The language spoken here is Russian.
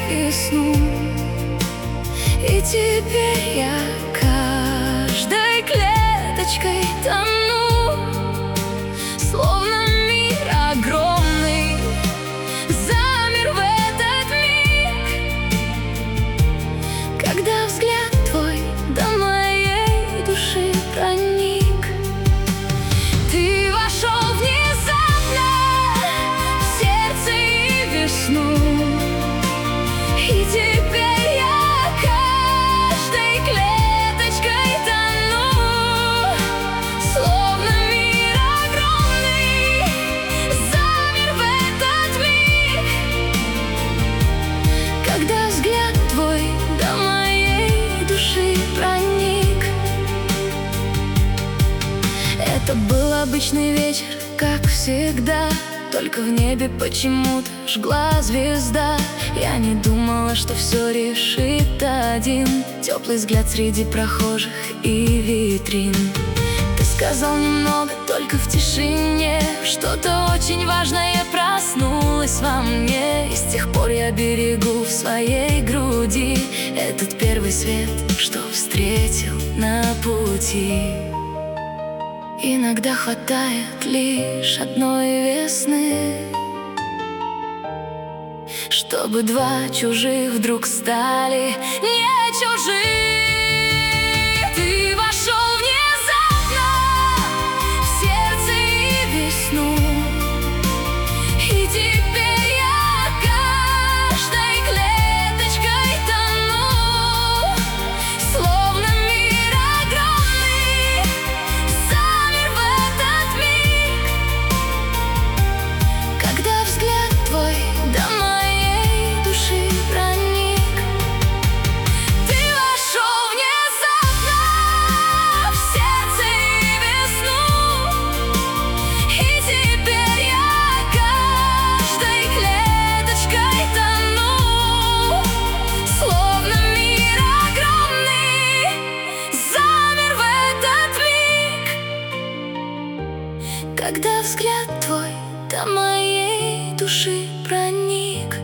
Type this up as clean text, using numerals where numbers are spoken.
весну. И теперь я каждой клеточкой тону, словно мир огромный замер в этот миг, когда взгляд твой до моей души проник. Ты вошел внезапно в сердце и весну, и теперь я каждой клеточкой тону, словно мир огромный замер в этот миг, когда взгляд твой до моей души проник. Это был обычный вечер, как всегда, только в небе почему-то жгла звезда. Я не думала, что все решит один теплый взгляд среди прохожих и витрин. Ты сказал немного, только в тишине, что-то очень важное проснулось во мне, и с тех пор я берегу в своей груди этот первый свет, что встретил на пути. Иногда хватает лишь одной весны, чтобы два чужих вдруг стали не чужие. Ты вошел внезапно в сердце и весну, и теперь я каждой клеточкой тону, словно мир огромный замер в этот миг, когда взгляд твой до моей души проник. Ты вошел внезапно в сердце и весну, и теперь я каждой клеточкой тону, словно мир огромный замер в этот миг, когда взгляд твой до моей души проник.